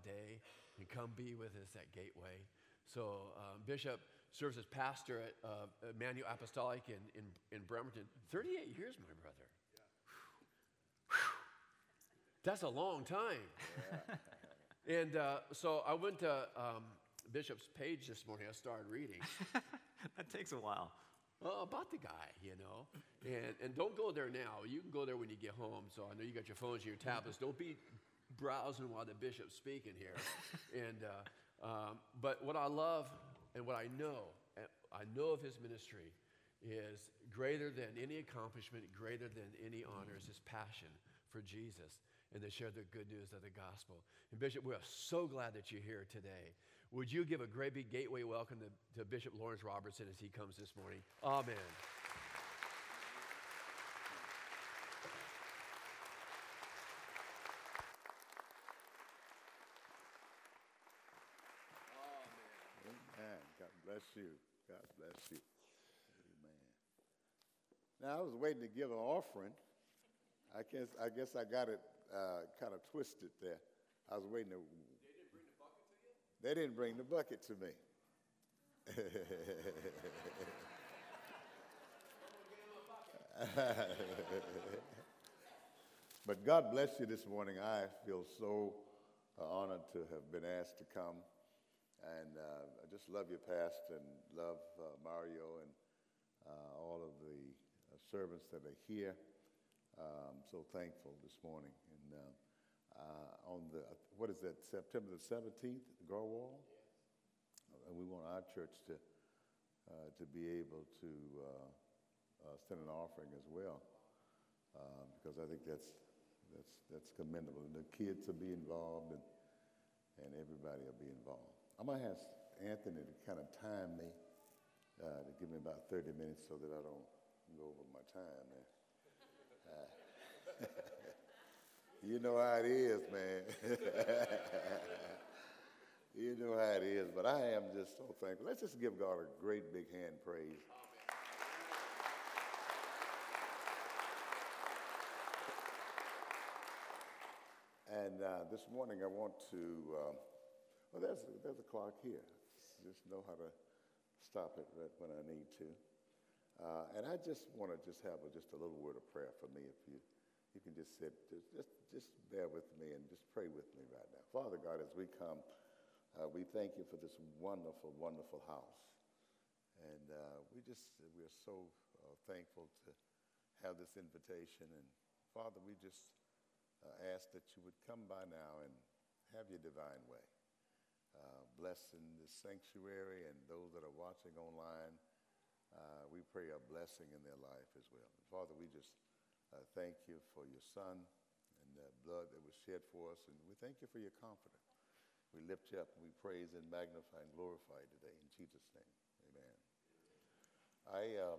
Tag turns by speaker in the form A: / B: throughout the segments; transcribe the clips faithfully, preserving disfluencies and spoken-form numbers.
A: day and come be with us at Gateway. So um, Bishop serves as pastor at uh, Emmanuel Apostolic in, in, in Bremerton. thirty-eight years, my brother. Yeah. That's a long time. Yeah. And uh, so I went to um, Bishop's page this morning. I started reading.
B: That takes a while.
A: Uh, about the guy, you know. And, and don't go there now. You can go there when you get home. So I know you got your phones and your tablets. Don't be browsing while the bishop's speaking here. and uh, um, But what I love and what I know, I know of his ministry is greater than any accomplishment, greater than any honor is his passion for Jesus and to share the good news of the gospel. And Bishop, we are so glad that you're here today. Would you give a great big gateway welcome to, to Bishop Lawrence Robertson as he comes this morning? Amen.
C: Amen. God bless you. God bless you. Amen. Now, I was waiting to give an offering. I guess I, guess I got it uh, kind of twisted there. I was waiting to... They didn't bring the bucket to me. But God bless you this morning. I feel so uh, honored to have been asked to come. And uh, I just love your pastor and love uh, Mario and uh, all of the uh, servants that are here. Uh, I'm so thankful this morning. And uh, uh, on the, what is that, September the seventeenth, Garwal? And we want our church to uh, to be able to uh, uh, send an offering as well, uh, because I think that's that's that's commendable. And the kids will be involved, and and everybody will be involved. I'm gonna ask Anthony to kind of time me, uh, to give me about thirty minutes so that I don't go over my time, man. Uh, you know how it is, man. You know how it is, but I am just so thankful. Let's just give God a great big hand praise. And uh, this morning I want to, uh, well, there's a, there's a clock here. Just know how to stop it right when I need to. Uh, and I just want to just have a, just a little word of prayer for me. If you you can just sit, just, just just bear with me and just pray with me right now. Father God, as we come, uh, we thank you for this wonderful, wonderful house. And uh, we just, we're so uh, thankful to have this invitation. And Father, we just uh, ask that you would come by now and have your divine way. Uh, bless in this sanctuary and those that are watching online. Uh, we pray a blessing in their life as well. And Father, we just uh, thank you for your son and the blood that was shed for us. And we thank you for your comforter. We lift you up and we praise and magnify and glorify you today in Jesus' name. Amen. I um,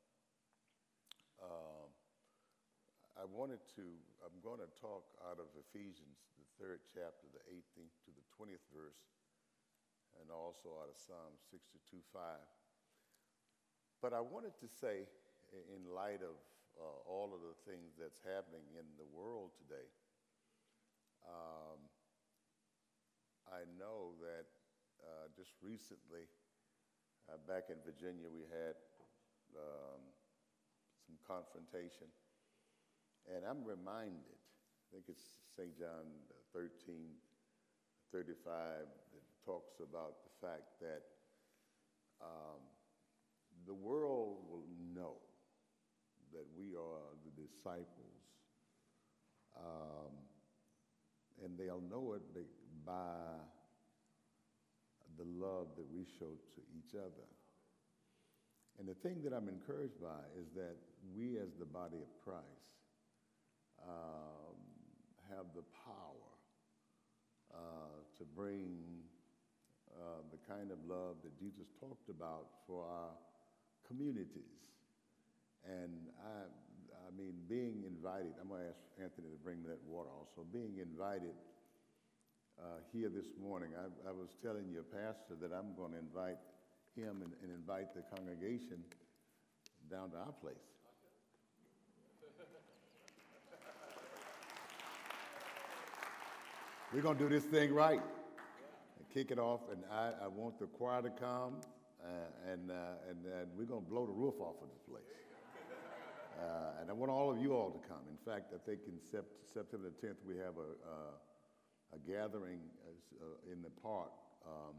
C: uh, I wanted to, I'm going to talk out of Ephesians, the third chapter, the eighteenth to the twentieth verse, and also out of Psalm sixty-two five. But I wanted to say, in light of uh, all of the things that's happening in the world today, um, I know that uh, just recently, uh, back in Virginia, we had um, some confrontation. And I'm reminded, I think it's Saint John thirteen thirty-five that talks about the fact that um, the world will know that we are the disciples, um, and they'll know it by the love that we show to each other. And the thing that I'm encouraged by is that we as the body of Christ um, have the power uh, to bring uh, the kind of love that Jesus talked about for our communities. And I, I mean, being invited, I'm going to ask Anthony to bring me that water also. Being invited uh, here this morning, I, I was telling your pastor that I'm going to invite him and, and invite the congregation down to our place. We're going to do this thing right and kick it off. And I, I want the choir to come, uh, and, uh, and, and we're going to blow the roof off of this place. Uh, and I want all of you all to come. In fact, I think in sept- September the tenth, we have a, uh, a gathering uh, in the park. Um,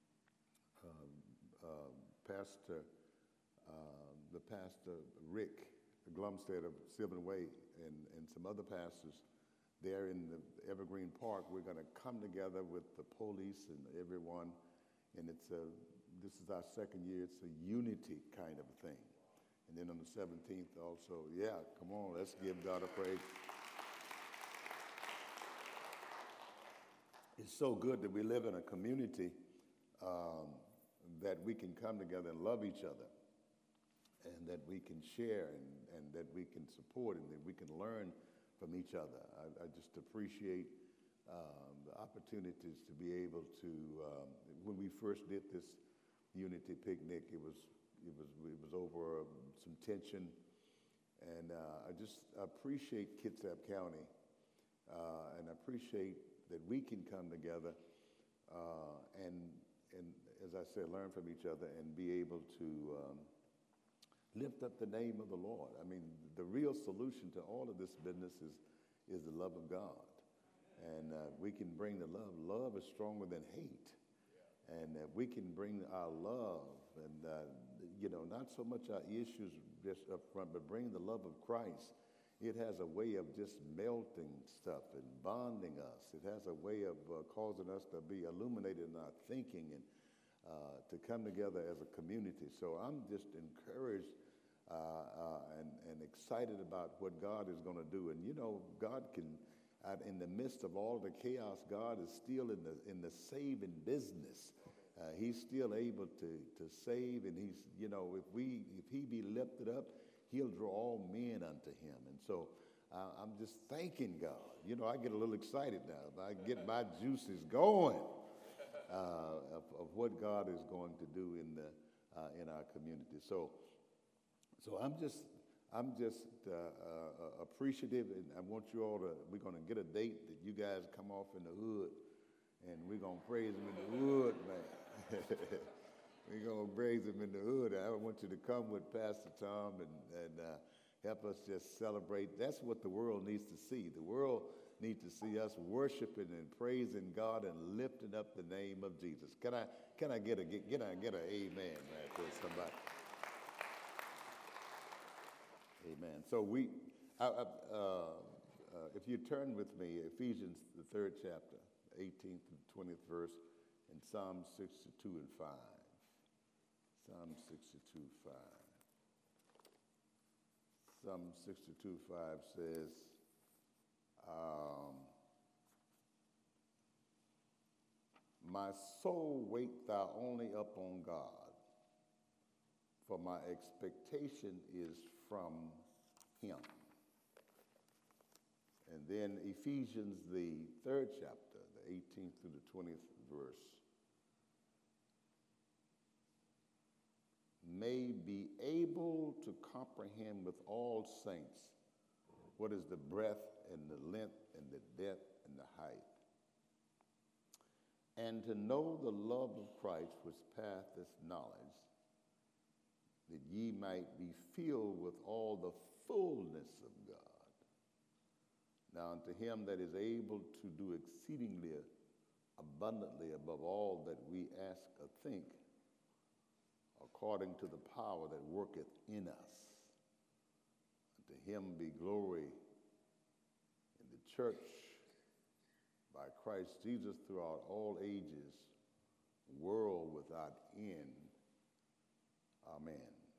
C: uh, uh, Pastor, uh, the Pastor Rick Glumstead of Sylvan Way and, and some other pastors there in the Evergreen Park. We're going to come together with the police and everyone. And it's a, this is our second year. It's a unity kind of thing. And then on the seventeenth also, yeah, come on, let's give God a praise. It's so good that we live in a community um, that we can come together and love each other, and that we can share, and, and that we can support, and that we can learn from each other. I, I just appreciate um, the opportunities to be able to, um, when we first did this Unity Picnic, it was It was, it was over uh, some tension, and uh, I just appreciate Kitsap County, uh, and I appreciate that we can come together uh, and, and, as I said, learn from each other and be able to um, lift up the name of the Lord. I mean, the real solution to all of this business is, is the love of God, and uh, we can bring the love. Love is stronger than hate, and uh, we can bring our love and uh, you know, not so much our issues just up front, but bring the love of Christ. It has a way of just melting stuff and bonding us. It has a way of uh, causing us to be illuminated in our thinking and uh, to come together as a community. So I'm just encouraged uh, uh, and, and excited about what God is going to do. And, you know, God can, uh, in the midst of all the chaos, God is still in the, in the saving business. Uh, he's still able to, to save, and he's, you know, if we, if he be lifted up, he'll draw all men unto him. And so uh, I'm just thanking God. You know, I get a little excited now. I get my juices going uh, of, of what God is going to do in the uh, in our community. So, so I'm just, I'm just uh, uh, appreciative, and I want you all to. We're going to get a date that you guys come off in the hood, and we're going to praise him in the hood, man. We're going to praise him in the hood. I want you to come with Pastor Tom and, and uh, help us just celebrate. That's what the world needs to see. The world needs to see us worshiping and praising God and lifting up the name of Jesus. Can I can I get a get, get I get an amen right there, somebody? Amen. So we, I, I, uh, uh, if you turn with me, Ephesians the third chapter, eighteenth and twentieth verse. In Psalm sixty-two and five. Psalm sixty-two, five. Psalm sixty-two, five says, um, my soul wait thou only upon God, for my expectation is from him. And then Ephesians, the third chapter, the eighteenth through the twentieth verse. May be able to comprehend with all saints what is the breadth and the length and the depth and the height, and to know the love of Christ which passeth knowledge, that ye might be filled with all the fullness of God. Now unto him that is able to do exceedingly abundantly above all that we ask or think, according to the power that worketh in us. To him be glory in the church by Christ Jesus throughout all ages, world without end. Amen.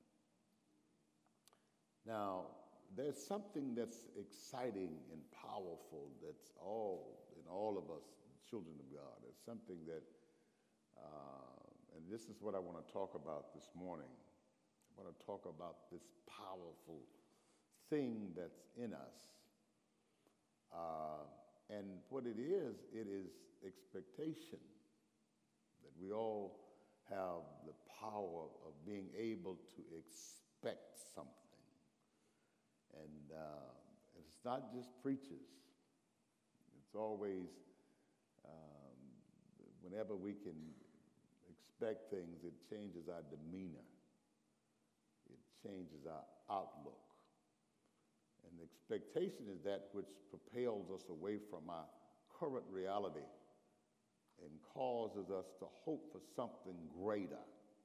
C: Now, there's something that's exciting and powerful that's all in all of us, children of God. It's something that uh, And this is what I want to talk about this morning. I want to talk about this powerful thing that's in us. Uh, and what it is, it is expectation. That we all have the power of being able to expect something. And uh, it's not just preachers. It's always whenever we can expect things, it changes our demeanor. It changes our outlook. And expectation is that which propels us away from our current reality and causes us to hope for something greater.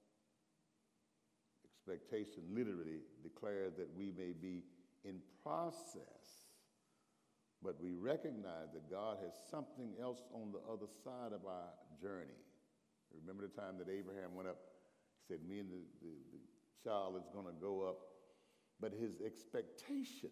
C: Expectation literally declares that we may be in process, but we recognize that God has something else on the other side of our journey. Remember the time that Abraham went up, he said, me and the, the, the child is going to go up. But his expectation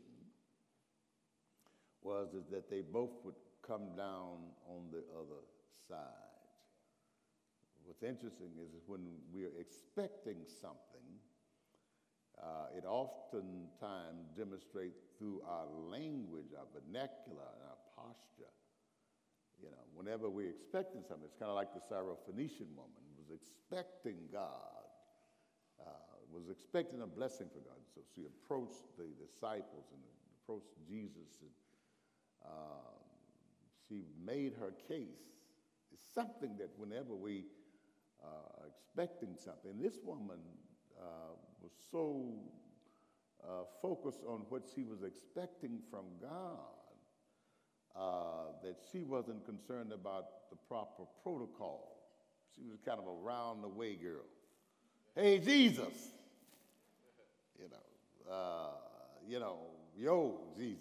C: was is that they both would come down on the other side. What's interesting is when we're expecting something, uh, it oftentimes demonstrates through our language, our vernacular, and our posture. You know, whenever we're expecting something, it's kind of like the Syrophoenician woman was expecting God, uh, was expecting a blessing for God. So she approached the disciples and approached Jesus, and uh, she made her case. It's something that whenever we uh, are expecting something, this woman uh, was so uh, focused on what she was expecting from God uh, that she wasn't concerned about the proper protocol. She was kind of a round-the-way girl. Hey, Jesus! You know, uh, you know, yo, Jesus.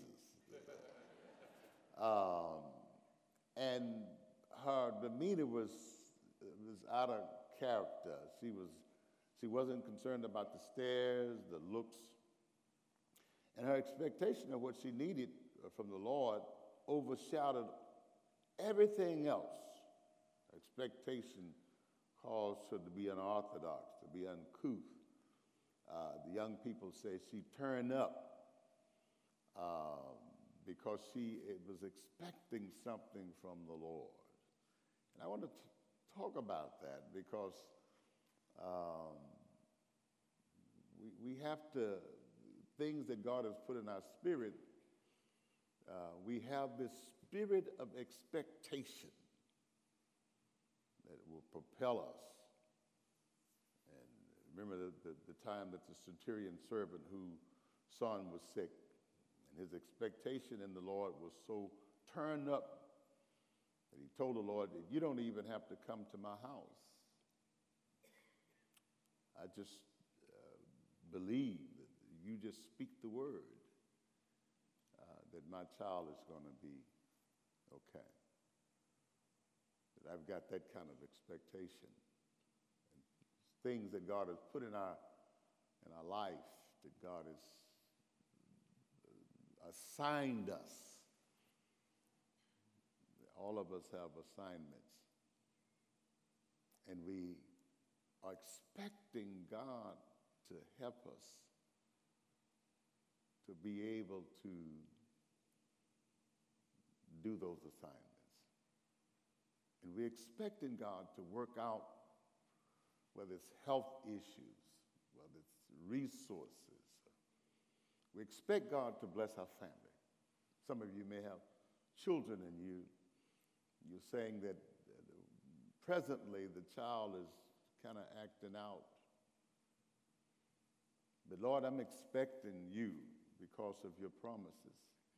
C: Um, and her demeanor was, was out of character. She, was, she wasn't concerned about the stares, the looks, and her expectation of what she needed from the Lord overshadowed everything else. Her expectation caused her to be unorthodox, to be uncouth. Uh, the young people say she turned up um, because she was expecting something from the Lord. And I want to t- talk about that because um, we, we have to, things that God has put in our spirit, uh, we have this spirit of expectation that will propel us. Remember the, the, the time that the centurion servant whose son was sick, and his expectation in the Lord was so turned up that he told the Lord, you don't even have to come to my house. I just uh, believe that you just speak the word, uh, that my child is going to be okay. That I've got that kind of expectation. Things that God has put in our in our life, that God has assigned us. All of us have assignments. And we are expecting God to help us to be able to do those assignments. And we're expecting God to work out whether it's health issues, whether it's resources. We expect God to bless our family. Some of you may have children and you, you're saying that presently the child is kind of acting out. But Lord, I'm expecting you because of your promises.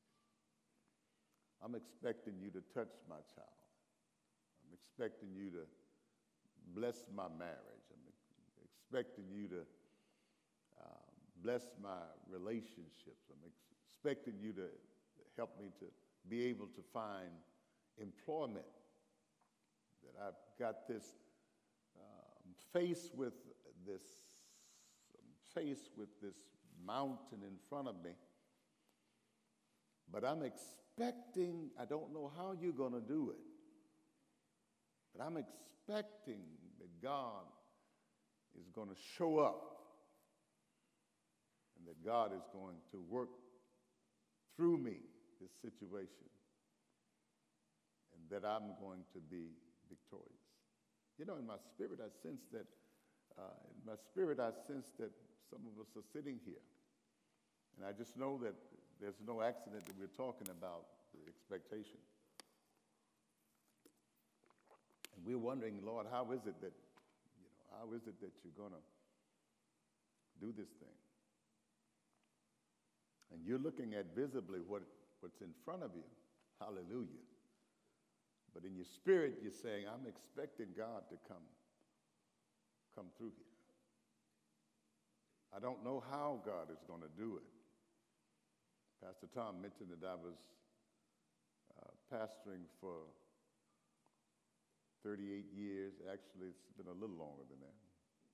C: I'm expecting you to touch my child. I'm expecting you to bless my marriage. I'm expecting you to uh, bless my relationships. I'm ex- expecting you to help me to be able to find employment. That I've got this, uh, I'm faced with this, I'm faced with this mountain in front of me, but I'm expecting, I don't know how you're going to do it, but I'm expecting that God is going to show up and that God is going to work through me this situation and that I'm going to be victorious. You know, in my spirit, I sense that, uh, in my spirit, I sense that some of us are sitting here. And I just know that there's no accident that we're talking about the expectation. And we're wondering, Lord, how is it that, you know, how is it that you're going to do this thing? And you're looking at visibly what, what's in front of you. Hallelujah. But in your spirit, you're saying, I'm expecting God to come, come through here. I don't know how God is going to do it. Pastor Tom mentioned that I was uh, pastoring for thirty-eight years. Actually, it's been a little longer than that.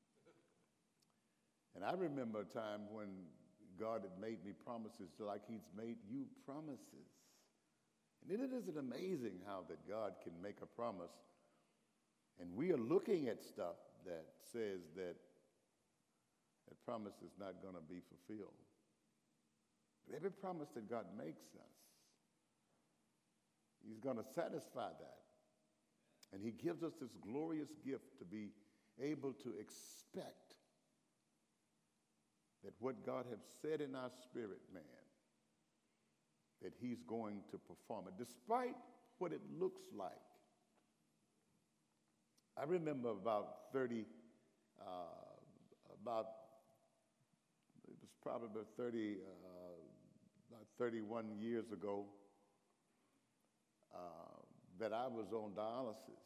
C: And I remember a time when God had made me promises like he's made you promises. And it isn't amazing how that God can make a promise, and we are looking at stuff that says that that promise is not going to be fulfilled. But every promise that God makes us, he's going to satisfy that. And he gives us this glorious gift to be able to expect that what God has said in our spirit, man, that he's going to perform it, despite what it looks like. I remember about thirty, uh, about, it was probably about thirty, uh, about thirty-one years ago, uh, that I was on dialysis.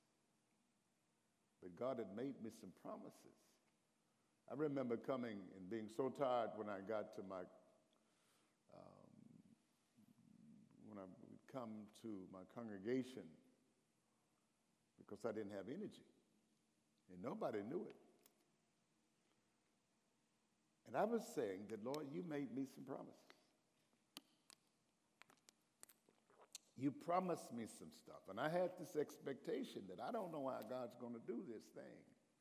C: But God had made me some promises. I remember coming and being so tired when I got to my when I would come to my congregation because I didn't have energy, and nobody knew it. And I was saying that, Lord, you made me some promises. You promised me some stuff, and I had this expectation that I don't know how God's going to do this thing.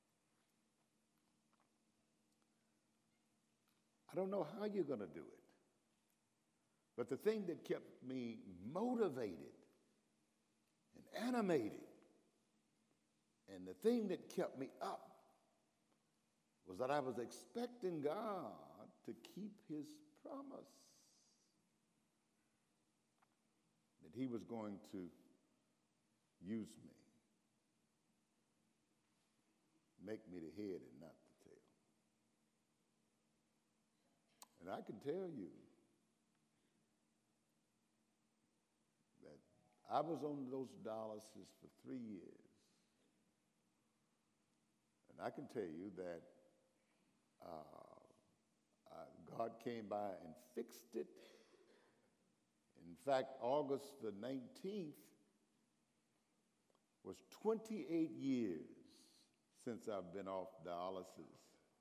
C: I don't know how you're going to do it. But the thing that kept me motivated and animated, and the thing that kept me up, was that I was expecting God to keep his promise. That he was going to use me, make me the head and not the tail. And I can tell you, I was on those dialysis for three years. And I can tell you that uh, uh, God came by and fixed it. In fact, August the nineteenth was twenty-eight years since I've been off dialysis.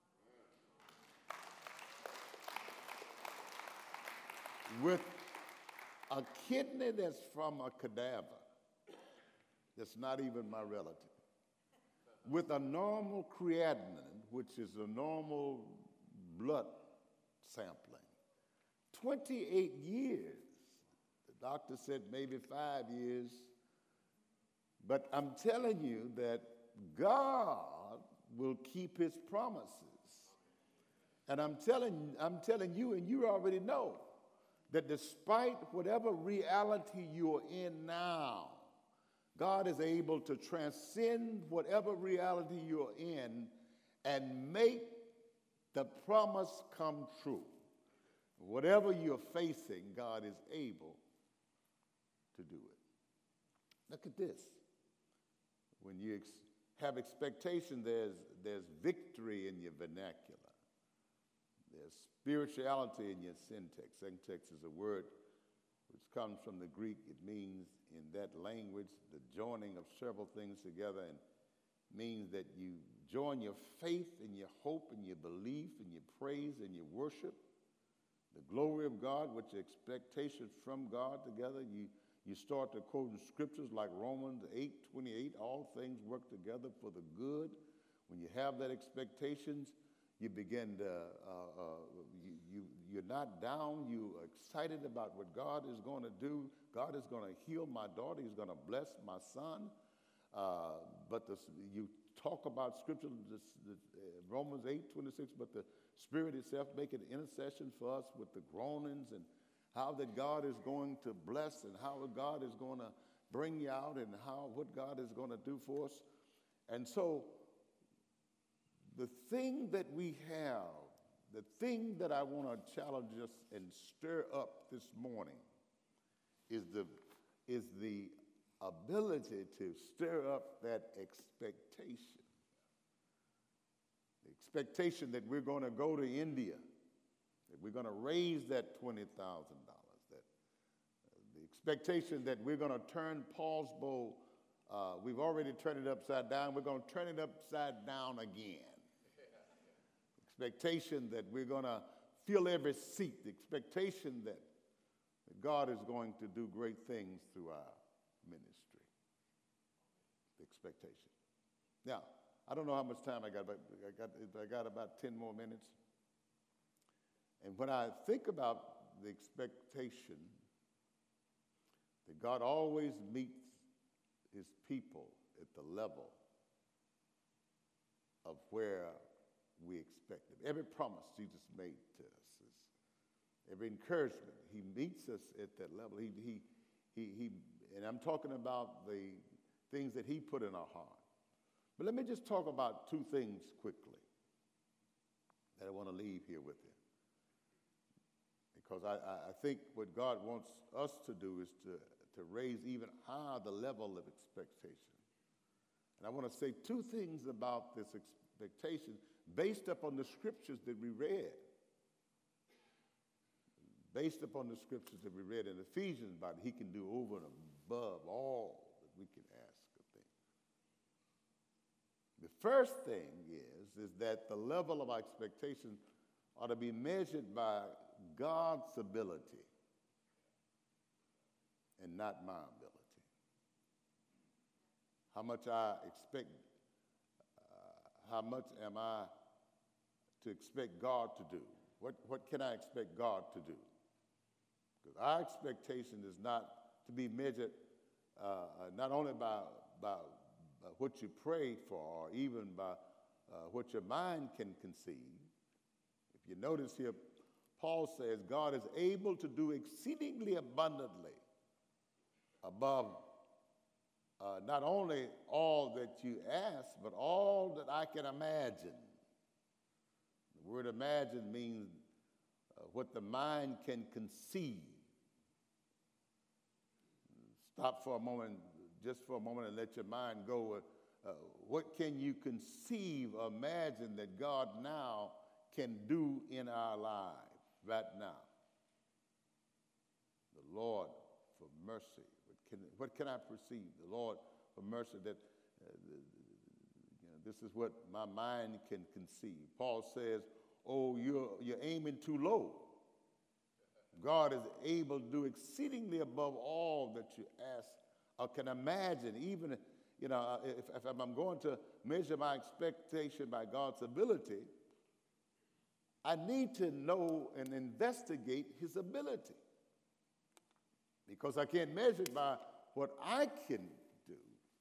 C: With a kidney that's from a cadaver, that's not even my relative, with a normal creatinine, which is a normal blood sampling. twenty-eight years. The doctor said maybe five years. But I'm telling you that God will keep his promises. And I'm telling, I'm telling you, and you already know, that despite whatever reality you're in now, God is able to transcend whatever reality you're in and make the promise come true. Whatever you're facing, God is able to do it. Look at this. When you ex- have expectation, there's, there's victory in your vernacular. There's spirituality in your syntax. Syntax is a word which comes from the Greek. It means, in that language, the joining of several things together, and means that you join your faith and your hope and your belief and your praise and your worship, the glory of God with your expectation from God together. You, you start to quote in scriptures like Romans eight twenty-eight, all things work together for the good. When you have that expectations, you begin to, uh, uh, you, you, you're not down, you're excited about what God is going to do. God is going to heal my daughter, he's going to bless my son. Uh, but the, you talk about scripture, this, this, uh, Romans eight twenty-six, but the Spirit itself making intercession for us with the groanings, and how that God is going to bless, and how God is going to bring you out and how what God is going to do for us. And so the thing that we have, the thing that I want to challenge us and stir up this morning is the, is the ability to stir up that expectation. The expectation that we're going to go to India, that we're going to raise that twenty thousand dollars, that uh, the expectation that we're going to turn Paul's bowl, uh, we've already turned it upside down, we're going to turn it upside down again. Expectation that we're going to fill every seat, the expectation that, that God is going to do great things through our ministry. The expectation. Now, I don't know how much time I got, but I got, I got about ten more minutes. And when I think about the expectation that God always meets his people at the level of where we expect it. Every promise Jesus made to us, is, every encouragement, he meets us at that level. He, he, he, he, and I'm talking about the things that he put in our heart. But let me just talk about two things quickly that I want to leave here with you. Because I, I think what God wants us to do is to, to raise even higher the level of expectation. And I want to say two things about this expectation based upon the scriptures that we read. Based upon the scriptures that we read in Ephesians about he can do over and above all that we can ask or think. The first thing is, is that the level of expectation ought to be measured by God's ability and not my ability. How much I expect, uh, how much am I to expect God to do? What, what can I expect God to do? Because our expectation is not to be measured uh, not only by, by, by what you pray for or even by uh, what your mind can conceive. If you notice here, Paul says God is able to do exceedingly abundantly above uh, not only all that you ask, but all that I can imagine. The word imagine means uh, what the mind can conceive. Stop for a moment, just for a moment, and let your mind go. Uh, what can you conceive or imagine that God now can do in our lives right now? The Lord for mercy. What can, what can I perceive? The Lord for mercy that uh, the, you know, this is what my mind can conceive. Paul says, oh, you're, you're aiming too low. God is able to do exceedingly above all that you ask or can imagine. Even, you know, if, if I'm going to measure my expectation by God's ability, I need to know and investigate his ability. Because I can't measure it by what I can do,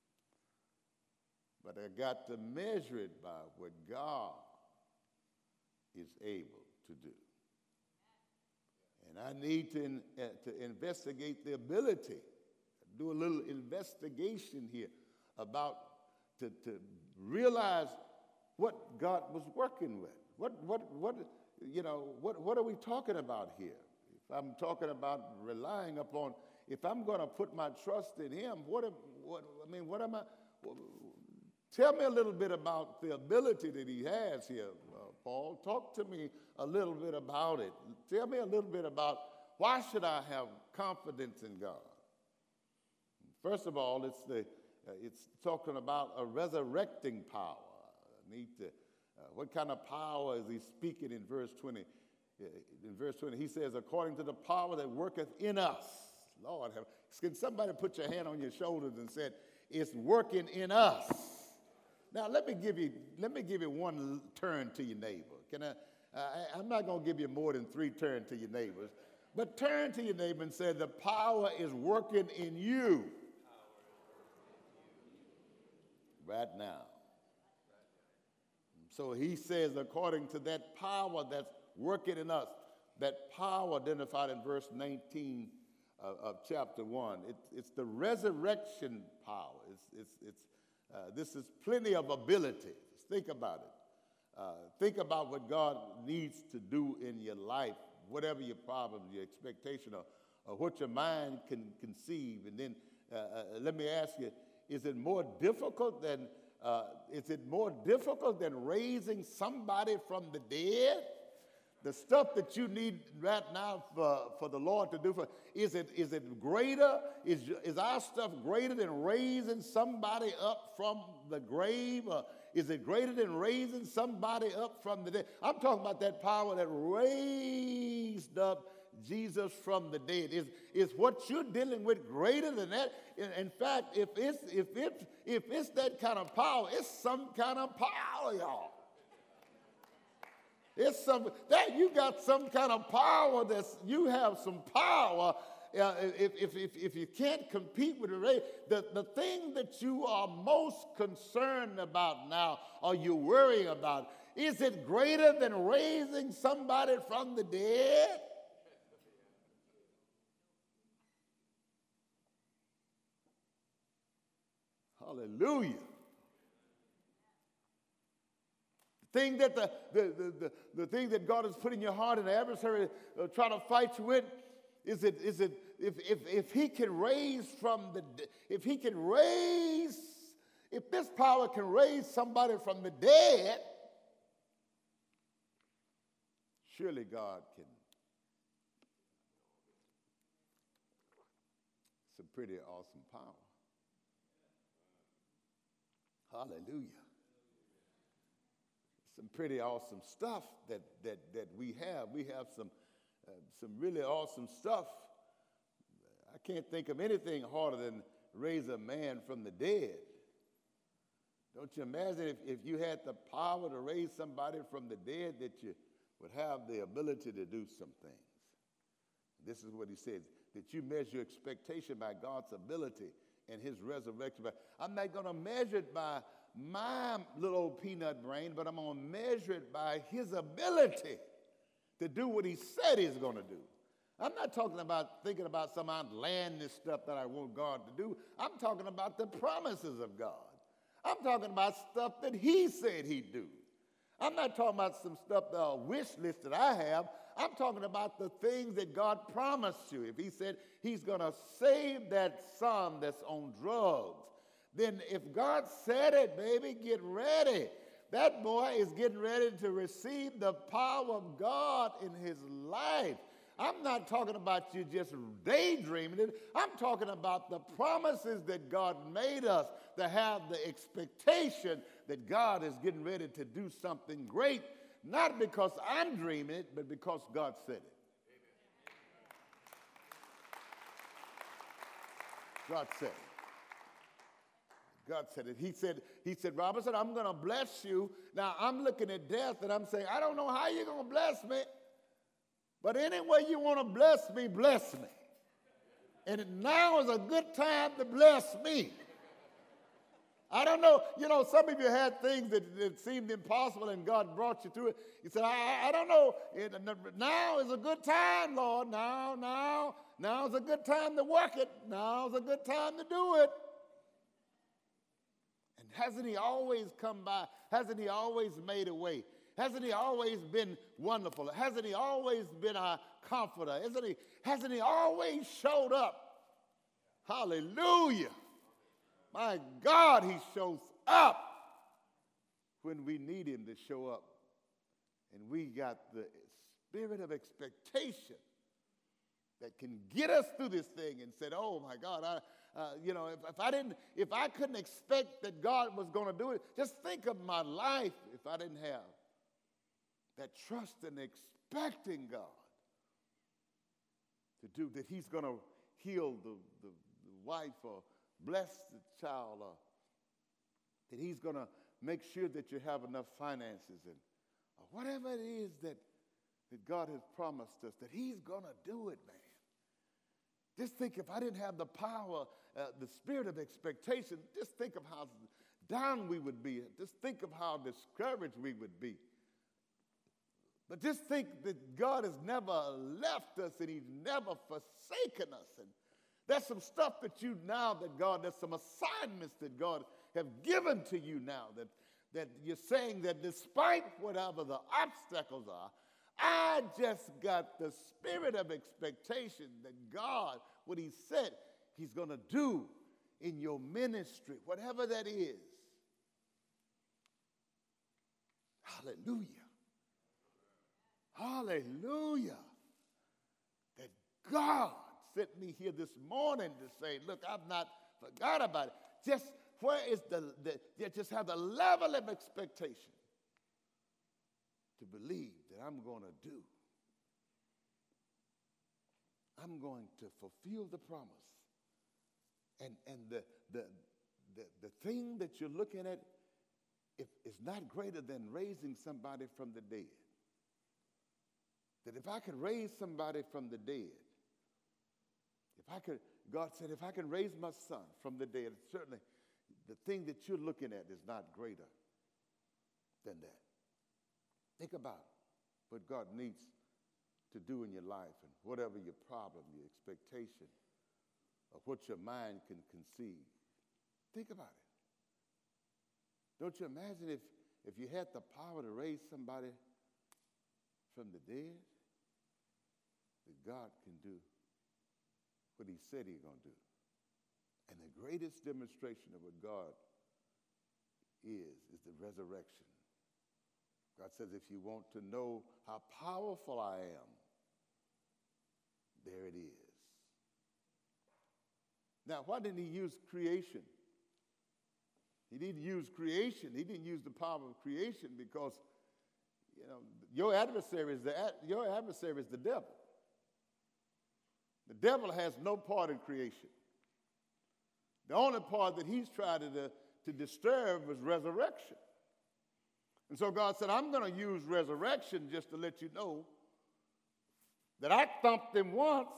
C: but I got to measure it by what God is able to do. And I need to, in, uh, to investigate the ability, do a little investigation here about, to, to realize what God was working with. What, what, what, you know, what, what are we talking about here? If I'm talking about relying upon, if I'm going to put my trust in him, what, am, what, I mean, what am I, what, tell me a little bit about the ability that he has here, uh, Paul. Talk to me a little bit about it. Tell me a little bit about why should I have confidence in God? First of all, it's, the, uh, it's talking about a resurrecting power. I need to, uh, what kind of power is he speaking in verse twenty? In verse twenty, he says, according to the power that worketh in us. Lord, have, can somebody put your hand on your shoulders and say, it's working in us? Now, let me give you, let me give you one turn to your neighbor. Can I, I I'm not going to give you more than three turns to your neighbors, but turn to your neighbor and say, the power is working in you right now. So he says, according to that power that's working in us, that power identified in verse nineteen of, of chapter one. It, it's the resurrection power. It's, it's, it's, uh, this is plenty of ability. Think about it. Uh, think about what God needs to do in your life, whatever your problem, your expectation, or, or what your mind can conceive. And then uh, uh, let me ask you, is it more difficult than uh, is it more difficult than raising somebody from the dead? The stuff that you need right now for, for the Lord to do for, is it is it greater? Is, is our stuff greater than raising somebody up from the grave? Or is it greater than raising somebody up from the dead? I'm talking about that power that raised up Jesus from the dead. Is, is what you're dealing with greater than that? In, in fact, if it's, if, it, if it's that kind of power, it's some kind of power, y'all. It's some, that you got some kind of power that's, you have some power. Uh, if, if, if, if you can't compete with the race, the, the thing that you are most concerned about now, or you worry about, is it greater than raising somebody from the dead? Hallelujah. The thing that the, the, the, the, the thing that God has put in your heart and the adversary uh, trying to fight you with, is it, is it if, if, if he can raise from the, if he can raise, if this power can raise somebody from the dead, surely God can. It's a pretty awesome power. Hallelujah. Some pretty awesome stuff that, that, that we have. We have some, uh, some really awesome stuff. I can't think of anything harder than raise a man from the dead. Don't you imagine if, if you had the power to raise somebody from the dead, that you would have the ability to do some things. This is what he says, that you measure expectation by God's ability and his resurrection. I'm not going to measure it by my little old peanut brain, but I'm going to measure it by his ability to do what he said he's going to do. I'm not talking about thinking about some outlandish stuff that I want God to do. I'm talking about the promises of God. I'm talking about stuff that he said he'd do. I'm not talking about some stuff, the wish list that I have. I'm talking about the things that God promised you. If he said he's going to save that son that's on drugs, then if God said it, baby, get ready. That boy is getting ready to receive the power of God in his life. I'm not talking about you just daydreaming it. I'm talking about the promises that God made us, to have the expectation that God is getting ready to do something great, not because I'm dreaming it, but because God said it. God said it. God said it. He said, he said, Robinson, I'm going to bless you. Now, I'm looking at death, and I'm saying, I don't know how you're going to bless me, but any way you want to bless me, bless me. And now is a good time to bless me. I don't know, you know, some of you had things that, that seemed impossible and God brought you through it. You said, I, I don't know, it, now is a good time, Lord. Now, now, now is a good time to work it. Now is a good time to do it. And hasn't he always come by? Hasn't he always made a way? Hasn't he always been wonderful? Hasn't he always been our comforter? Isn't he, hasn't he always showed up? Hallelujah. My God, he shows up when we need him to show up. And we got the spirit of expectation that can get us through this thing and said, oh my God, I, uh, you know, if, if I didn't, if I couldn't expect that God was going to do it, just think of my life if I didn't have that trust and expecting God to do, that he's going to heal the, the, the wife or bless the child, or that he's going to make sure that you have enough finances, and or whatever it is that, that God has promised us, that he's going to do it, man. Just think, if I didn't have the power, uh, the spirit of expectation, just think of how down we would be. Just think of how discouraged we would be. But just think that God has never left us and he's never forsaken us. And there's some stuff that you now that God, there's some assignments that God have given to you now that, that you're saying that despite whatever the obstacles are, I just got the spirit of expectation that God, what he said he's going to do in your ministry, whatever that is. Hallelujah. Hallelujah. That God sent me here this morning to say, look, I've not forgot about it. Just where is the, the just have the level of expectation to believe that I'm going to do. I'm going to fulfill the promise. And, and the, the, the, the thing that you're looking at if, is not greater than raising somebody from the dead. That if I could raise somebody from the dead, if I could, God said, if I can raise my son from the dead, certainly the thing that you're looking at is not greater than that. Think about what God needs to do in your life and whatever your problem, your expectation, of what your mind can conceive. Think about it. Don't you imagine if, if you had the power to raise somebody from the dead, that God can do what he said he's going to do. And the greatest demonstration of what God is, is the resurrection. God says, if you want to know how powerful I am, there it is. Now, why didn't he use creation? He didn't use creation. He didn't use the power of creation because, you know, your adversary is the, your adversary is the devil. The devil has no part in creation. The only part that he's tried to, to disturb was resurrection. And so God said, I'm going to use resurrection just to let you know that I thumped him once.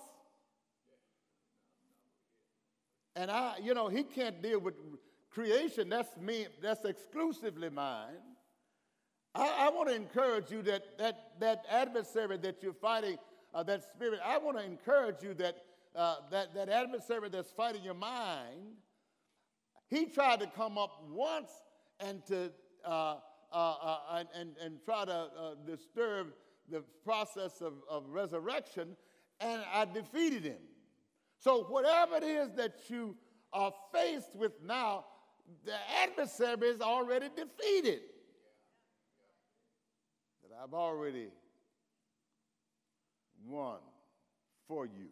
C: And I, you know, he can't deal with creation. That's me, that's exclusively mine. I, I want to encourage you that that, that adversary that you're fighting, uh, that spirit, I want to encourage you that, uh, that that adversary that's fighting your mind, he tried to come up once and to uh, uh, uh, and, and, and try to uh, disturb the process of, of resurrection, and I defeated him. So whatever it is that you are faced with now, the adversary is already defeated. That I've already won for you.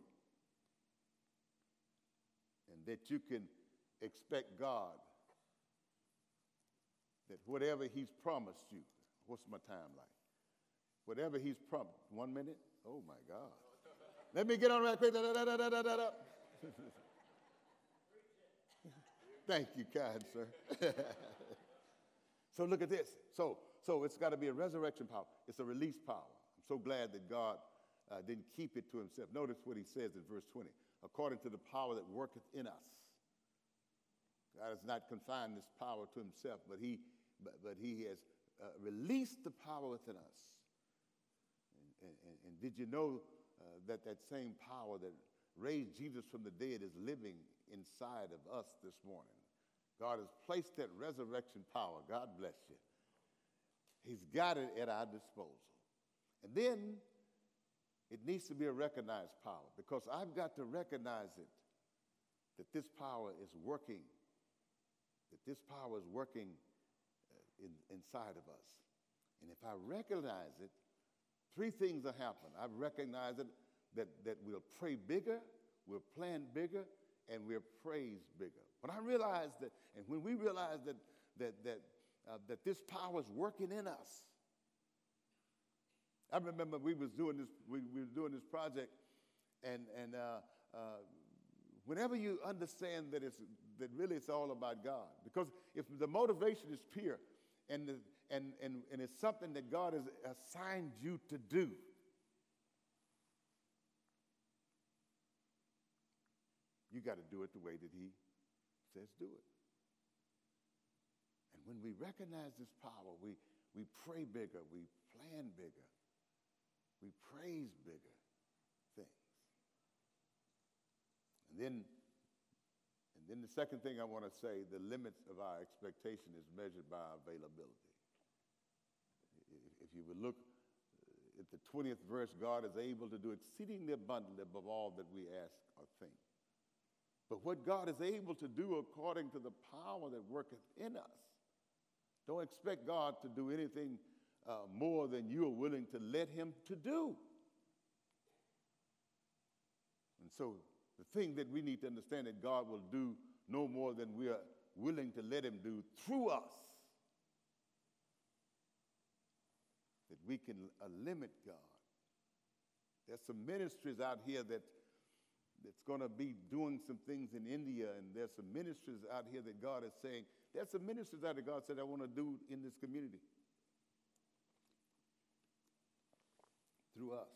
C: And that you can expect God that whatever he's promised you, what's my time like? Whatever he's promised, one minute? Oh my God. Let me get on right quick. Da, da, da, da, da, da, da. Thank you, kind sir. So look at this. So, so it's got to be a resurrection power. It's a release power. I'm so glad that God uh, didn't keep it to himself. Notice what he says in verse twenty. According to the power that worketh in us. God has not confined this power to himself, but he, but, but he has uh, released the power within us. And, and, and did you know uh, that that same power that raised Jesus from the dead is living inside of us this morning? God has placed that resurrection power. God bless you. He's got it at our disposal. And then it needs to be a recognized power, because I've got to recognize it, that this power is working, that this power is working uh, in, inside of us. And if I recognize it, three things will happen. I've recognized it, that, that we'll pray bigger, we'll plan bigger, and we'll praise bigger. When I realize that, and when we realize that, that, that, uh, that this power is working in us. I remember we was doing this, we, we were doing this project, and, and uh, uh, whenever you understand that it's, that really it's all about God, because if the motivation is pure, and, the, and, and, and it's something that God has assigned you to do, you got to do it the way that he says do it. And when we recognize this power, we, we pray bigger, we plan bigger, We praise bigger things. And then, and then the second thing I want to say, the limits of our expectation is measured by our availability. If you would look at the twentieth verse, God is able to do exceedingly abundantly above all that we ask or think. But what God is able to do according to the power that worketh in us, don't expect God to do anything uh, more than you are willing to let him to do. And so the thing that we need to understand that God will do no more than we are willing to let him do through us. That we can uh, limit God. There's some ministries out here that that's going to be doing some things in India, and there's some ministries out here that God is saying, there's some ministries out there God said I want to do in this community. Through us.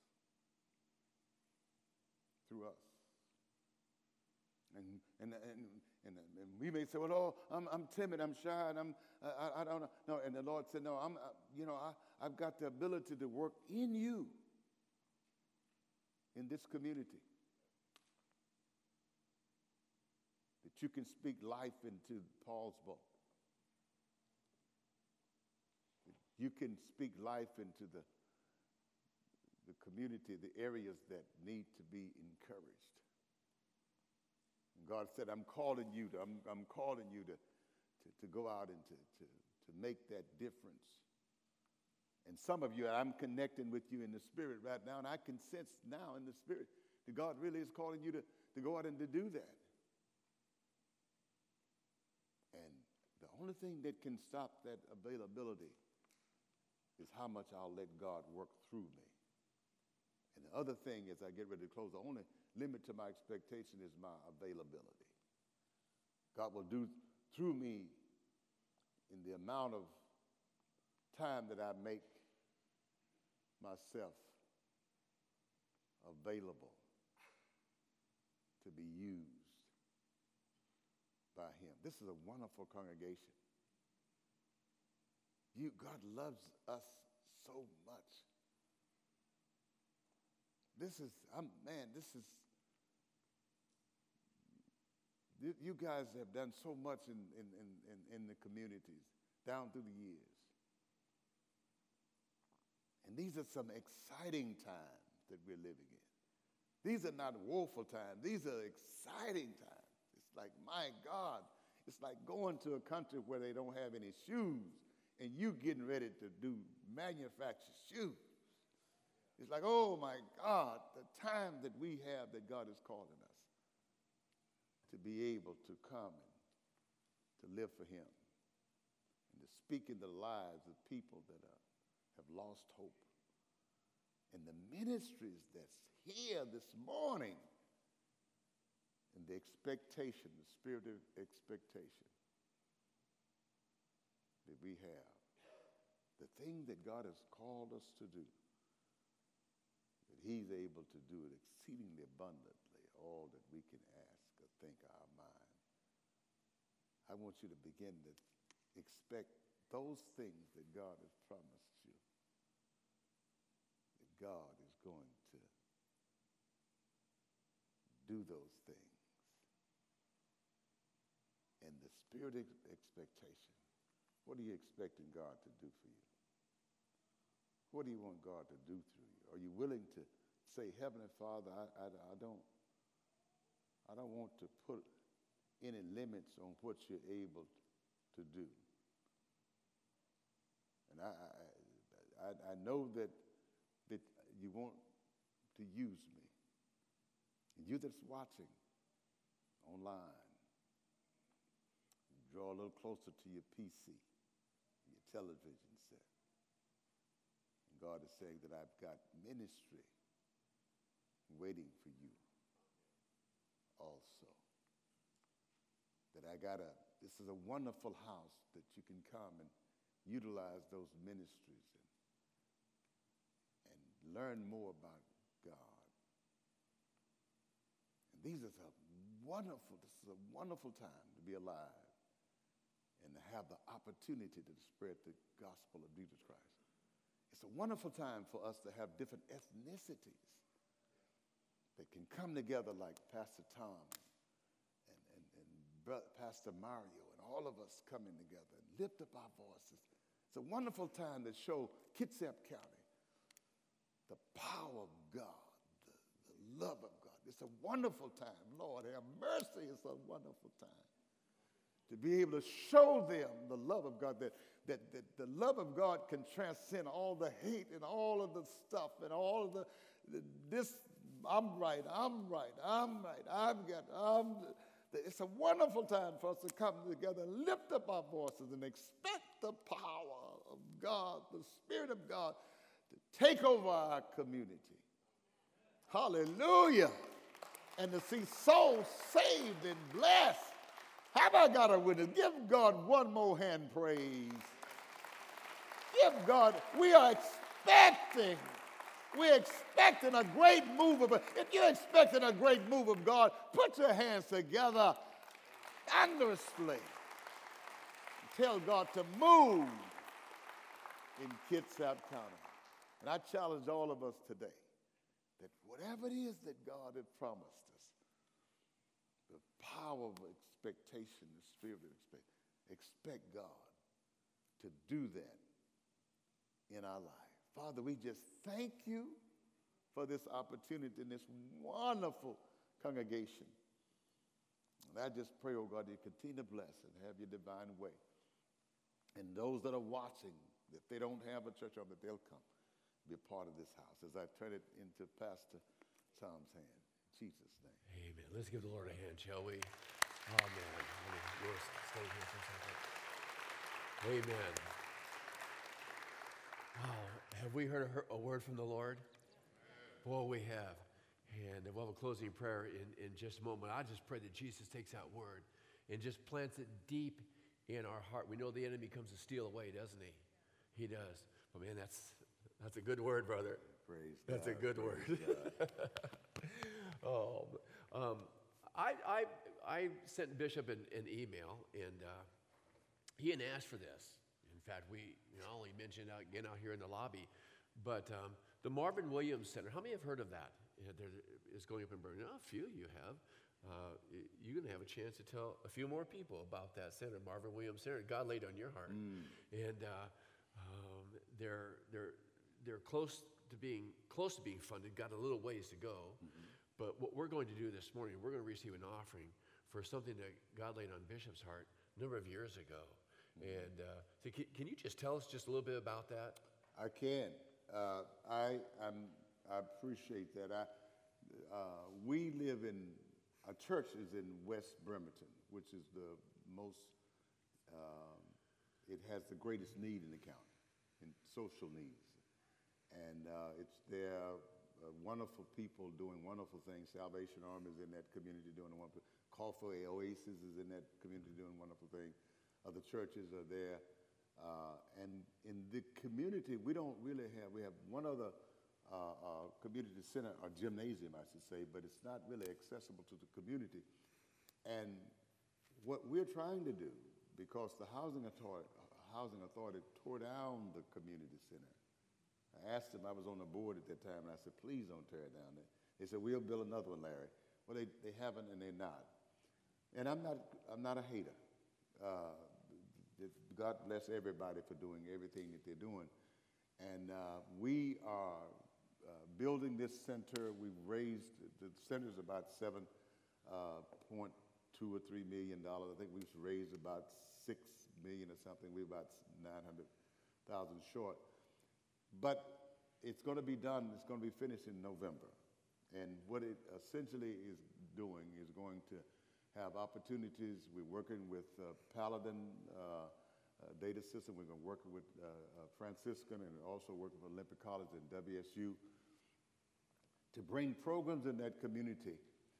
C: Through us. And, and, and, and, and we may say, well, oh, I'm, I'm timid, I'm shy, and I'm, I, I don't know. No, and the Lord said, no, I'm, uh, you know, I, I've got the ability to work in you, in this community. That you can speak life into Paul's boat. That you can speak life into the, the community, the areas that need to be encouraged. And God said, I'm calling you to, I'm, I'm calling you to, to, to go out and to, to, to make that difference. And some of you, I'm connecting with you in the spirit right now, and I can sense now in the spirit that God really is calling you to, to go out and to do that. And the only thing that can stop that availability is how much I'll let God work through me. And the other thing, as I get ready to close, the only limit to my expectation is my availability. God will do through me in the amount of time that I make myself available to be used by him. This is a wonderful congregation. You, God loves us so much. This is, I'm, man, this is, you, you guys have done so much in, in, in, in the communities down through the years. And these are some exciting times that we're living in. These are not woeful times. These are exciting times. It's like, my God, it's like going to a country where they don't have any shoes and you getting ready to do manufacture shoes. It's like, oh my God, the time that we have that God is calling us to be able to come and to live for him and to speak in the lives of people that are, have lost hope. And the ministries that's here this morning and the expectation, the spirit of expectation that we have, the thing that God has called us to do, that he's able to do it exceedingly abundantly, all that we can ask or think our mind. I want you to begin to expect those things that God has promised you, that God is going to do those things. And the spirit of expectation, what are you expecting God to do for you? What do you want God to do through you? Are you willing to say, Heavenly Father, I, I, I don't I don't want to put any limits on what you're able to do. And I, I, I, I know that, that you want to use me. And you that's watching online, draw a little closer to your P C, your television set. And God is saying that I've got ministry waiting for you also. That I got a, this is a wonderful house that you can come and utilize those ministries and, and learn more about God. And these are a wonderful, this is a wonderful time to be alive and to have the opportunity to spread the gospel of Jesus Christ. It's a wonderful time for us to have different ethnicities that can come together like Pastor Tom and, and, and Brother, Pastor Mario and all of us coming together and lift up our voices. It's a wonderful time to show Kitsap County the power of God, the, the love of God. It's a wonderful time. Lord, have mercy. It's a wonderful time to be able to show them the love of God, that, that, that the love of God can transcend all the hate and all of the stuff and all of the, the this, I'm right, I'm right, I'm right, I've got, I'm, it's a wonderful time for us to come together and lift up our voices and expect the power of God, the Spirit of God, to take over our community. Hallelujah. And to see souls saved and blessed. Have I got a witness? Give God one more hand praise. Give God, we are expecting, we're expecting a great move of, if you're expecting a great move of God, put your hands together earnestly. Tell God to move in Kitsap County. And I challenge all of us today that whatever it is that God has promised us, the power of expectation, the spirit of expect, expect God to do that in our life. Father, we just thank you for this opportunity in this wonderful congregation. And I just pray, oh God, you continue to bless and have your divine way. And those that are watching, if they don't have a church home, that they'll come be a part of this house as I turn it into Pastor Tom's hand. In Jesus' name.
A: Amen. Let's give the Lord a hand, shall we? Oh, man. I mean, yours, stay here for a second. Amen. Wow. Have we heard a, a word from the Lord? Boy, we have. And we'll have a closing prayer in, in just a moment. I just pray that Jesus takes that word and just plants it deep in our heart. We know the enemy comes to steal away, doesn't he? He does. But man, that's that's a good word, brother.
C: Praise
A: That's
C: God,
A: a good
C: praise
A: word. oh, um, I, I, I sent Bishop an, an email, and uh, he hadn't asked for this. In fact, we you know, only mentioned uh, again out here in the lobby. But um, the Marvin Williams Center, how many have heard of that? Yeah, there is going up in Berlin. Oh, a few you have. Uh, you're going to have a chance to tell a few more people about that center, Marvin Williams Center. God laid on your heart. Mm. And uh, um, they're, they're, they're close to being close to being funded, got a little ways to go. Mm-hmm. But what we're going to do this morning, we're going to receive an offering for something that God laid on Bishop's heart a number of years ago. Mm-hmm. And uh, so can, can you just tell us just a little bit about that?
C: I can. Uh, I, I'm, I appreciate that. I, uh, we live in, our church is in West Bremerton, which is the most, um, it has the greatest need in the county, in social needs. And uh, it's there are uh, wonderful people doing wonderful things. Salvation Army is in that community doing wonderful. Call for Oasis is in that community doing wonderful things. Other churches are there. Uh, and in the community, we don't really have, we have one other uh, uh, community center, or gymnasium, I should say, but it's not really accessible to the community. And what we're trying to do, because the Housing Authority, Housing Authority tore down the community center, I asked them, I was on the board at that time, and I said, please don't tear it down. They said, we'll build another one, Larry. Well, they, they haven't, and they're not. And I'm not, I'm not a hater. Uh, God bless everybody for doing everything that they're doing. And uh, we are uh, building this center. We've raised, the center's about seven point two or three million dollars. I think we've raised about six million or something. We're about nine hundred thousand short. But it's going to be done, it's going to be finished in November. And what it essentially is doing is going to have opportunities. We're working with uh, Paladin uh, uh, Data System. We're going to work with uh, uh, Franciscan, and also working with Olympic College and W S U to bring programs in that community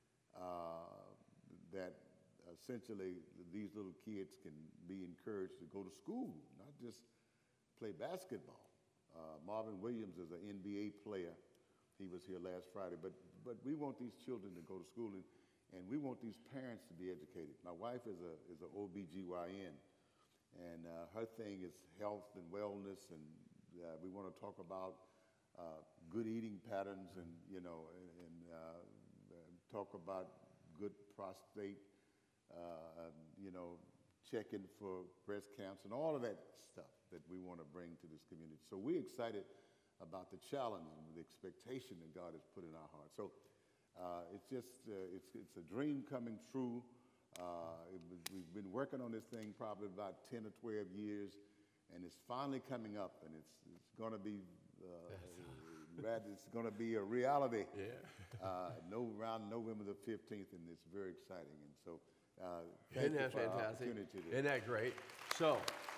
C: uh, that essentially these little kids can be encouraged to go to school, not just play basketball. Uh, Marvin Williams is an N B A player. He was here last Friday. But, but we want these children to go to school, and, and we want these parents to be educated. My wife is a is an O B G Y N, and uh, her thing is health and wellness and uh, we want to talk about uh, good eating patterns, and you know, and, and uh, talk about good prostate, uh, and, you know, checking for breast cancer and all of that stuff that we want to bring to this community. So we're excited about the challenge and the expectation that God has put in our hearts. So uh, it's just, uh, it's, it's a dream coming true. Uh, it was, we've been working on this thing probably about ten or twelve years, and it's finally coming up, and it's, it's going to be, uh, it's going to be a reality.
A: Yeah.
C: uh, no, around November the fifteenth, and it's very exciting. And so, uh,
A: Isn't
C: thank you
A: that
C: for our
A: fantastic?
C: opportunity to-
A: Isn't that great? So,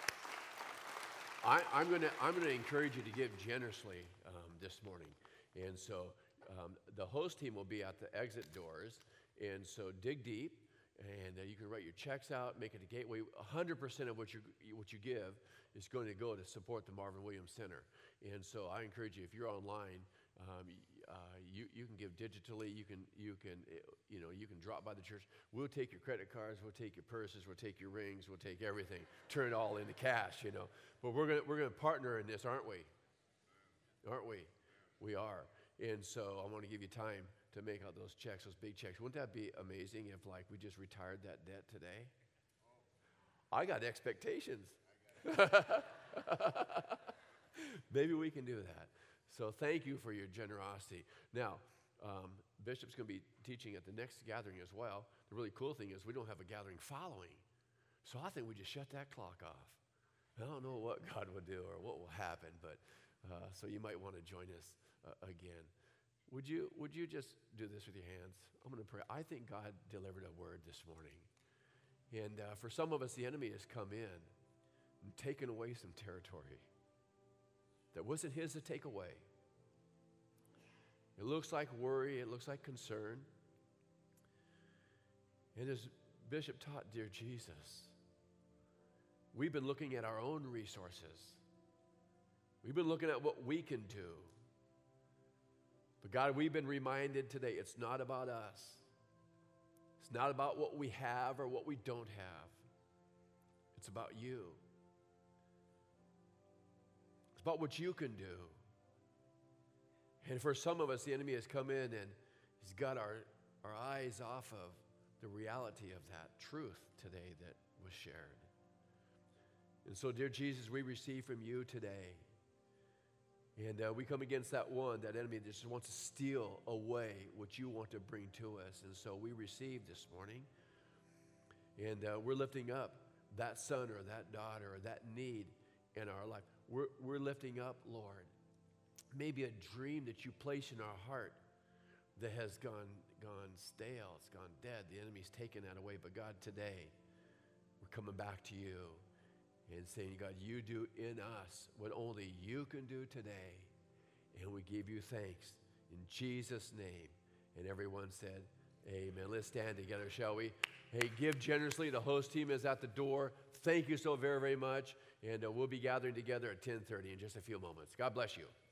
A: I, I'm going to I'm going to encourage you to give generously um, this morning, and so um, the host team will be at the exit doors, and so dig deep, and uh, you can write your checks out, make it a gateway. one hundred percent of what you what you give is going to go to support the Marvin Williams Center, and so I encourage you, if you're online. Um, uh, you, you can give digitally. You can you can you know you can drop by the church. We'll take your credit cards. We'll take your purses. We'll take your rings. We'll take everything. Turn it all into cash. You know. But we're gonna we're gonna partner in this, aren't we? Aren't we? We are. And so I want to give you time to make out those checks, those big checks. Wouldn't that be amazing if like we just retired that debt today? I got expectations. Maybe we can do that. So thank you for your generosity. Now, um, Bishop's going to be teaching at the next gathering as well. The really cool thing is we don't have a gathering following. So I think we just shut that clock off. I don't know what God will do or what will happen, but uh, so you might want to join us uh, again. Would you, would you just do this with your hands? I'm going to pray. I think God delivered a word this morning. And uh, for some of us, the enemy has come in and taken away some territory that wasn't his to take away. It looks like worry, it looks like concern. And as Bishop taught, dear Jesus, we've been looking at our own resources. We've been looking at what we can do. But God, we've been reminded today it's not about us. It's not about what we have or what we don't have. It's about you. It's about what you can do. And for some of us, the enemy has come in and he's got our, our eyes off of the reality of that truth today that was shared. And so, dear Jesus, we receive from you today. And uh, we come against that one, that enemy that just wants to steal away what you want to bring to us. And so we receive this morning. And uh, we're lifting up that son or that daughter or that need in our life. We're, we're lifting up, Lord, maybe a dream that you place in our heart that has gone, gone stale. It's gone dead. The enemy's taken that away. But God, today, we're coming back to you and saying, God, you do in us what only you can do today. And we give you thanks in Jesus' name. And everyone said, amen. Let's stand together, shall we? Hey, give generously. The host team is at the door. Thank you so very, very much. And uh, we'll be gathering together at ten thirty in just a few moments. God bless you.